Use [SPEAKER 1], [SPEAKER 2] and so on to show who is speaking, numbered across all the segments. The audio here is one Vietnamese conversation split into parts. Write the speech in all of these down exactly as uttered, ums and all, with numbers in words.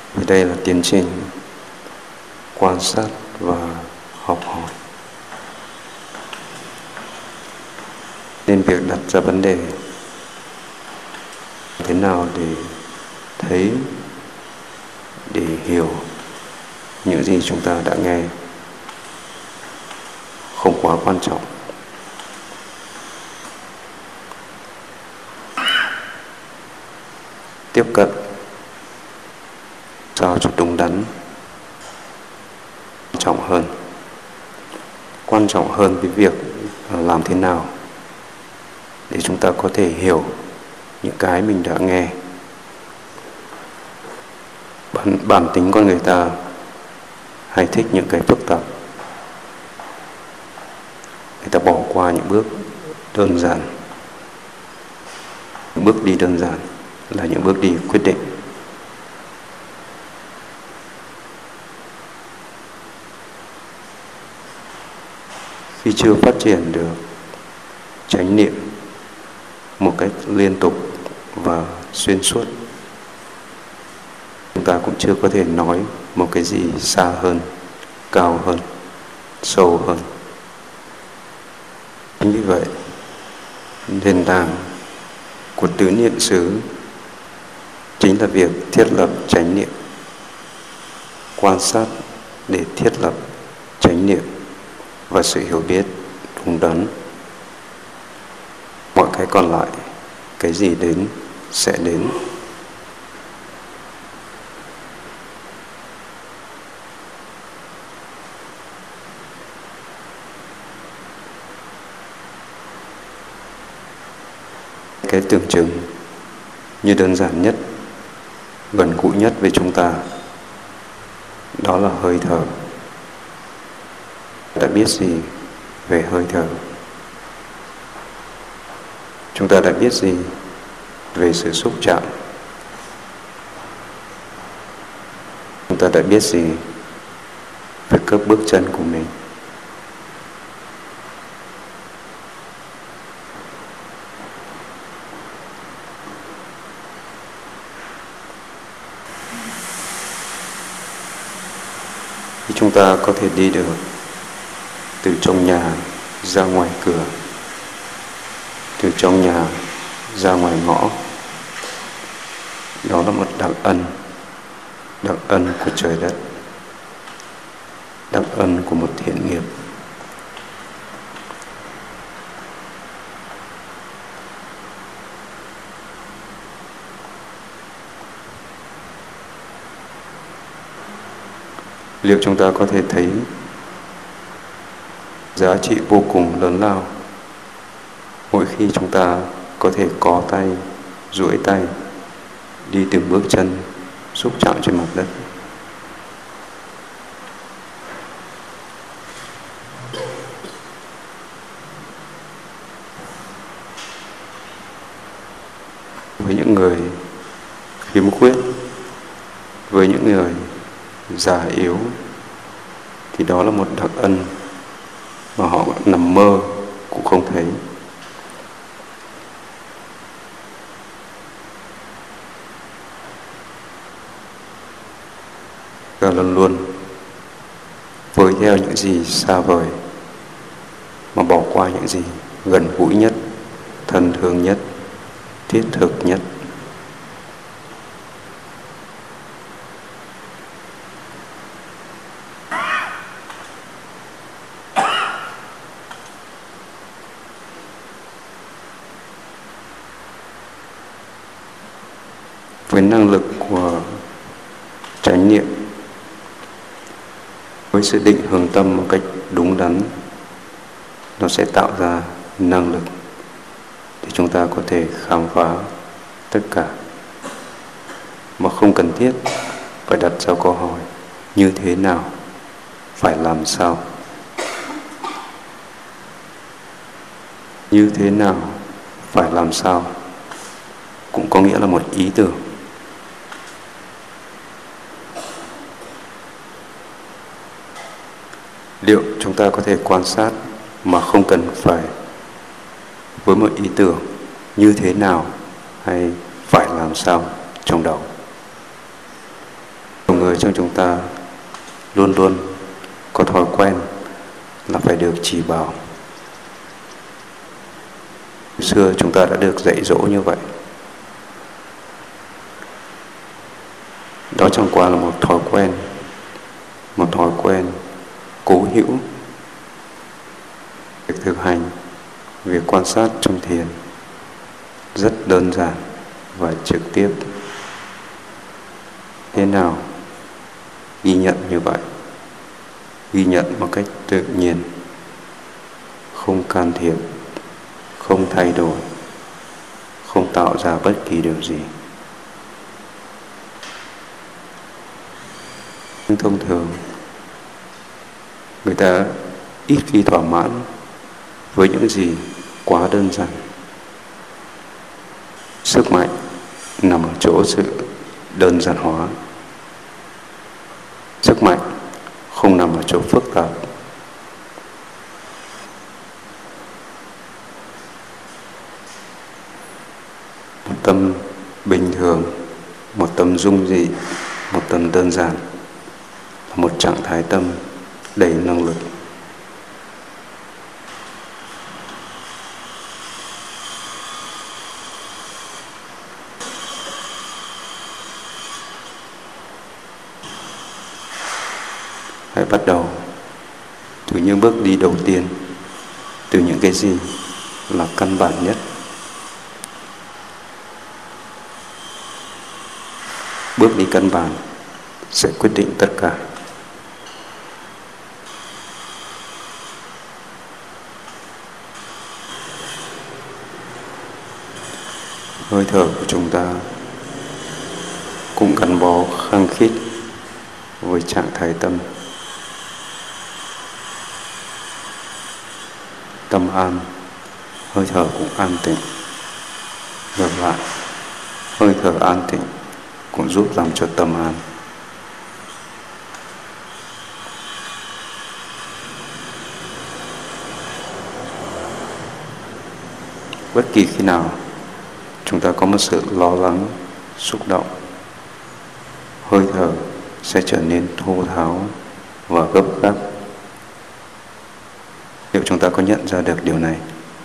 [SPEAKER 1] Vì đây là tiến trình quan sát và học hỏi. Nên việc đặt ra vấn đề thế nào để thấy, để hiểu những gì chúng ta đã nghe không quá quan trọng. Tiếp cận sao cho đúng đắn quan trọng hơn. Quan trọng hơn cái việc làm thế nào để chúng ta có thể hiểu những cái mình đã nghe. Bản, bản tính con người ta hay thích những cái phức tạp. Người ta bỏ qua những bước đơn giản. Những bước đi đơn giản là những bước đi quyết định. Khi chưa phát triển được chánh niệm một cách liên tục và xuyên suốt, chúng ta cũng chưa có thể nói một cái gì xa hơn, cao hơn, sâu hơn. Chính vì vậy, nền tảng của tứ niệm xứ chính là việc thiết lập chánh niệm, quan sát để thiết lập chánh niệm và sự hiểu biết đúng đắn. Mọi cái còn lại, cái gì đến sẽ đến. Cái tưởng chừng như đơn giản nhất, gần gũi nhất với chúng ta, đó là hơi thở. Đã biết gì về hơi thở? Chúng ta đã biết gì về sự xúc chạm? Chúng ta đã biết gì về các bước chân của mình? Thì chúng ta có thể đi được từ trong nhà ra ngoài cửa, từ trong nhà ra ngoài ngõ. Đó là một đặc ân, đặc ân của trời đất, đặc ân của một thiện nghiệp. Liệu chúng ta có thể thấy giá trị vô cùng lớn lao mỗi khi chúng ta có thể có tay, duỗi tay, đi từng bước chân, xúc chạm trên mặt đất? Với những người khiếm khuyết, với những người già yếu, thì đó là một đặc ân mà họ nằm mơ cũng không thấy. Và luôn luôn với theo những gì xa vời mà bỏ qua những gì gần gũi nhất, thân thương nhất, thiết thực nhất. Với năng lực của chánh niệm, với sự định hướng tâm một cách đúng đắn, nó sẽ tạo ra năng lực để chúng ta có thể khám phá tất cả mà không cần thiết phải đặt ra câu hỏi như thế nào, phải làm sao. Như thế nào, phải làm sao cũng có nghĩa là một ý tưởng. Liệu chúng ta có thể quan sát mà không cần phải với một ý tưởng như thế nào hay phải làm sao trong đầu? trong chúng ta luôn luôn có thói quen là phải được chỉ bảo. Hồi xưa chúng ta đã được dạy dỗ như vậy. Đó chẳng qua là một thói quen, một thói quen cố hữu. Việc thực hành, việc quan sát trong thiền rất đơn giản và trực tiếp. Thế nào? Ghi nhận như vậy, ghi nhận một cách tự nhiên, không can thiệp, không thay đổi, không tạo ra bất kỳ điều gì. Nhưng thông thường người ta ít khi thỏa mãn với những gì quá đơn giản. Sức mạnh nằm ở chỗ sự đơn giản hóa. Sức mạnh không nằm ở chỗ phức tạp. Một tâm bình thường, một tâm dung dị, một tâm đơn giản là một trạng thái tâm đầy năng lực. Hãy bắt đầu từ những bước đi đầu tiên, từ những cái gì là căn bản nhất. Bước đi căn bản sẽ quyết định tất cả. Hơi thở của chúng ta cũng gắn bó khăng khít với trạng thái tâm. Tâm an, hơi thở cũng an tịnh. Ngược lại, hơi thở an tịnh cũng giúp làm cho tâm an. Bất kỳ khi nào chúng ta có một sự lo lắng, xúc động, hơi thở sẽ trở nên thô tháo và gấp gáp. Liệu chúng ta có nhận ra được điều này?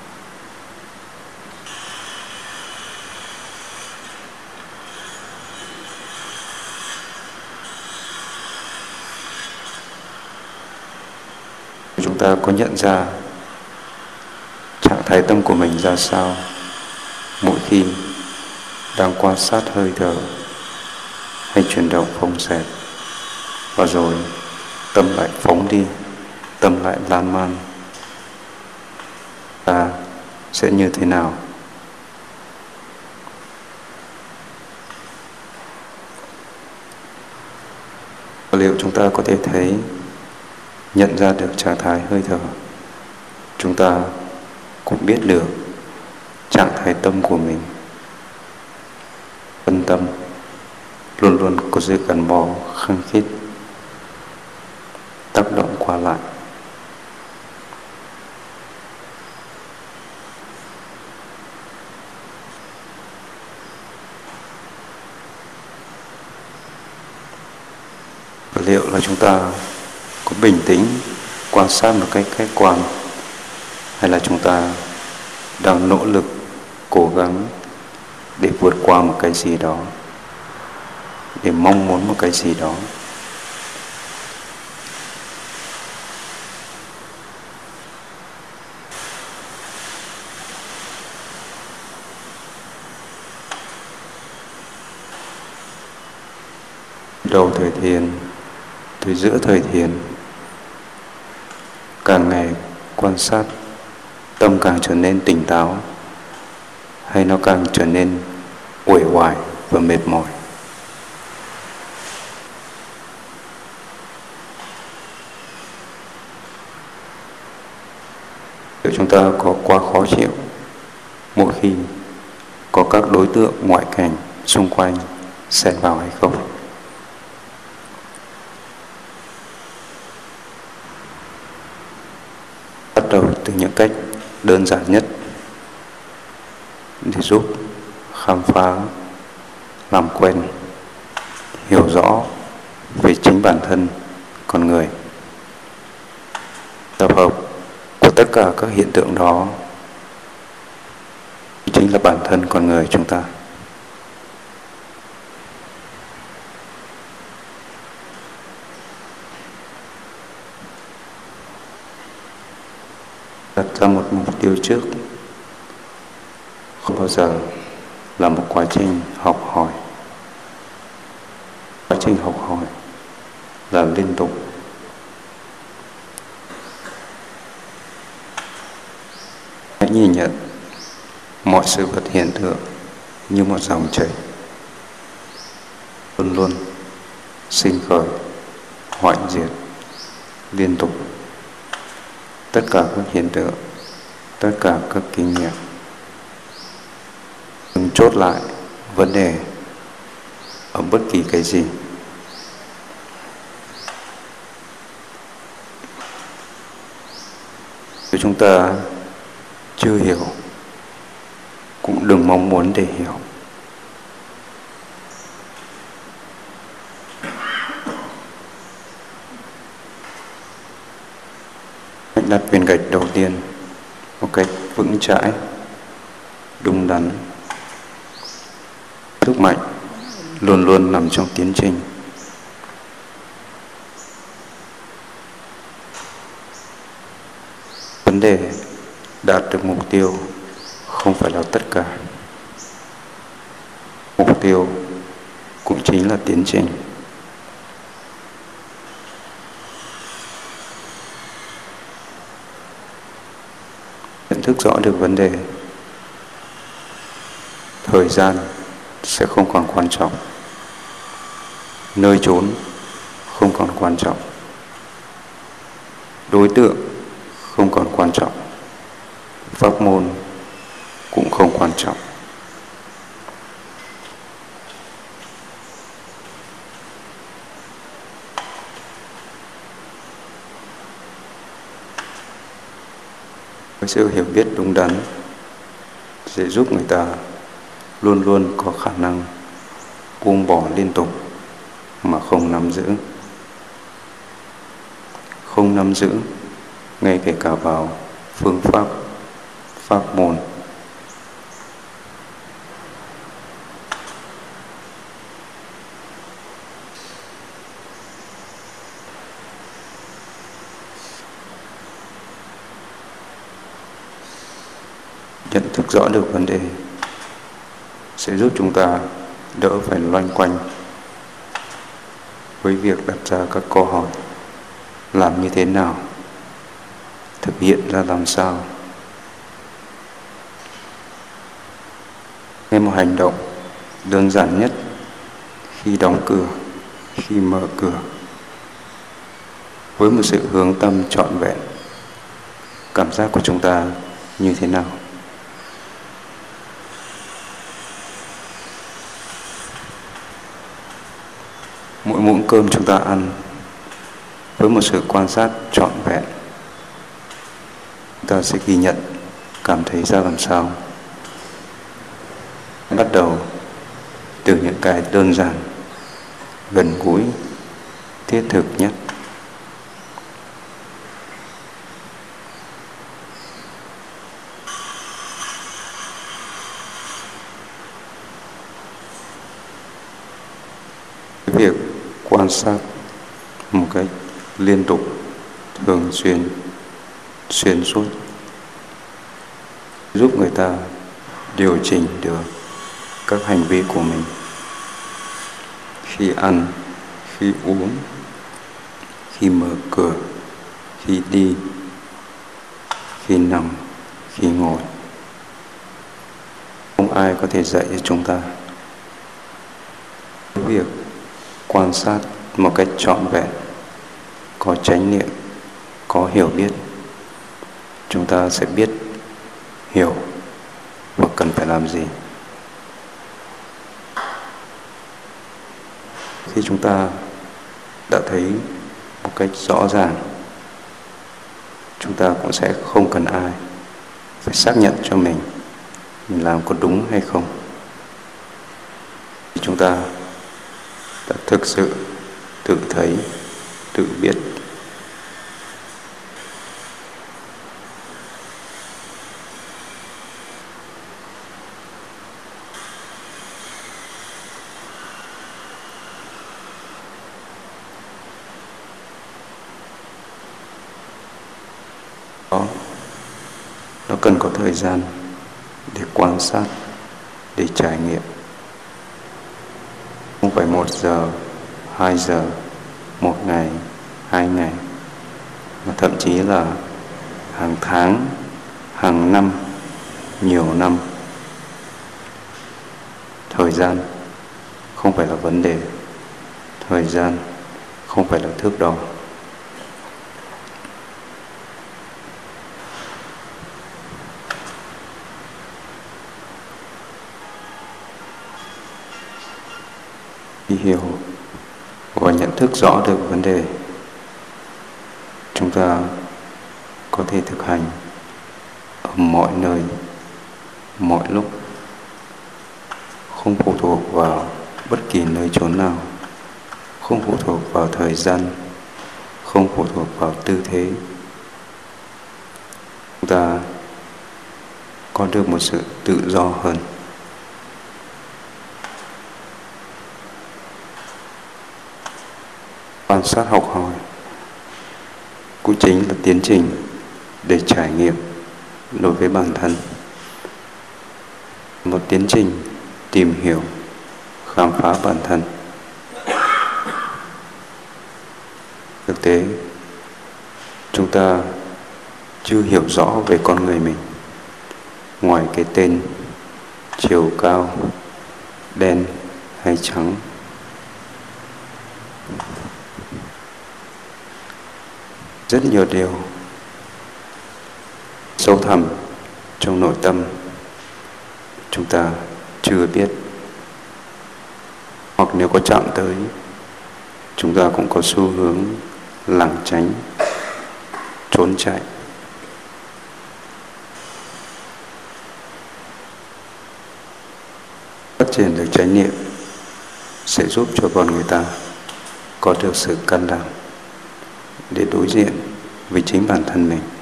[SPEAKER 1] Chúng ta có nhận ra trạng thái tâm của mình ra sao mỗi khi đang quan sát hơi thở hay chuyển động phồng xẹp, và rồi tâm lại phóng đi, tâm lại lan man, ta sẽ như thế nào? Liệu chúng ta có thể thấy, nhận ra được trạng thái hơi thở, chúng ta cũng biết được trạng thái tâm của mình. Phân tâm luôn luôn có sự gắn bó khăng khít, tác động qua lại. Liệu là chúng ta có bình tĩnh quan sát một cách khách quan, hay là chúng ta đang nỗ lực cố gắng để vượt qua một cái gì đó, để mong muốn một cái gì đó? Đầu thời thiền, từ giữa thời thiền, càng ngày quan sát, tâm càng trở nên tỉnh táo, hay nó càng trở nên uể oải và mệt mỏi? Liệu chúng ta có quá khó chịu mỗi khi có các đối tượng ngoại cảnh xung quanh xen vào hay không? Bắt đầu từ những cách đơn giản nhất để giúp khám phá, làm quen, hiểu rõ về chính bản thân con người. Tập hợp của tất cả các hiện tượng đó chính là bản thân con người chúng ta. Đặt ra một mục tiêu trước không bao giờ là một quá trình học hỏi. Quá trình học hỏi là liên tục. Hãy nhìn nhận mọi sự vật hiện tượng như một dòng chảy, luôn luôn sinh khởi, hoại diệt, liên tục. Tất cả các hiện tượng, tất cả các kinh nghiệm, đừng chốt lại vấn đề ở bất kỳ cái gì. Nếu chúng ta chưa hiểu, cũng đừng mong muốn để hiểu. Hãy đặt viên gạch đầu tiên một cách vững chãi, đúng đắn. Sức mạnh luôn luôn nằm trong tiến trình. Vấn đề đạt được mục tiêu không phải là tất cả. Mục tiêu cũng chính là tiến trình. Nhận thức rõ được vấn đề, thời gian sẽ không còn quan trọng, nơi chốn không còn quan trọng, đối tượng không còn quan trọng, pháp môn cũng không quan trọng. Với sự hiểu biết đúng đắn sẽ giúp người ta luôn luôn có khả năng buông bỏ liên tục mà không nắm giữ. Không nắm giữ ngay kể cả vào phương pháp, pháp môn. Nhận thức rõ được vấn đề sẽ giúp chúng ta đỡ phải loanh quanh với việc đặt ra các câu hỏi làm như thế nào, thực hiện ra làm sao. Ngay một hành động đơn giản nhất khi đóng cửa, khi mở cửa, với một sự hướng tâm trọn vẹn, cảm giác của chúng ta như thế nào? Mỗi muỗng cơm chúng ta ăn với một sự quan sát trọn vẹn, chúng ta sẽ ghi nhận, cảm thấy ra làm sao. Bắt đầu từ những cái đơn giản, gần gũi, thiết thực nhất. Cái việc quan sát một cách liên tục, thường xuyên, xuyên suốt giúp người ta điều chỉnh được các hành vi của mình. Khi ăn, khi uống, khi mở cửa, khi đi, khi nằm, khi ngồi. Không ai có thể dạy cho chúng ta. Cái việc quan sát một cách trọn vẹn, có chánh niệm, có hiểu biết, chúng ta sẽ biết, hiểu và cần phải làm gì. Khi chúng ta đã thấy một cách rõ ràng, chúng ta cũng sẽ không cần ai phải xác nhận cho mình mình làm có đúng hay không. Chúng ta đã thực sự tự thấy, tự biết. Đó, nó cần có thời gian để quan sát, để trải nghiệm. Không phải một giờ, hai giờ, một ngày, hai ngày, mà thậm chí là hàng tháng, hàng năm, nhiều năm. Thời gian không phải là vấn đề, thời gian không phải là thước đo. Khi hiểu và nhận thức rõ được vấn đề, chúng ta có thể thực hành ở mọi nơi, mọi lúc, không phụ thuộc vào bất kỳ nơi chốn nào, không phụ thuộc vào thời gian, không phụ thuộc vào tư thế. Chúng ta có được một sự tự do hơn. Quan sát học hỏi cũng chính là tiến trình để trải nghiệm đối với bản thân. Một tiến trình tìm hiểu, khám phá bản thân. Thực tế, chúng ta chưa hiểu rõ về con người mình. Ngoài cái tên chiều cao, đen hay trắng, rất nhiều điều sâu thẳm trong nội tâm chúng ta chưa biết, hoặc nếu có chạm tới, chúng ta cũng có xu hướng lảng tránh, trốn chạy. Phát triển được chánh niệm sẽ giúp cho con người ta có được sự can đảm để đối diện với chính bản thân mình.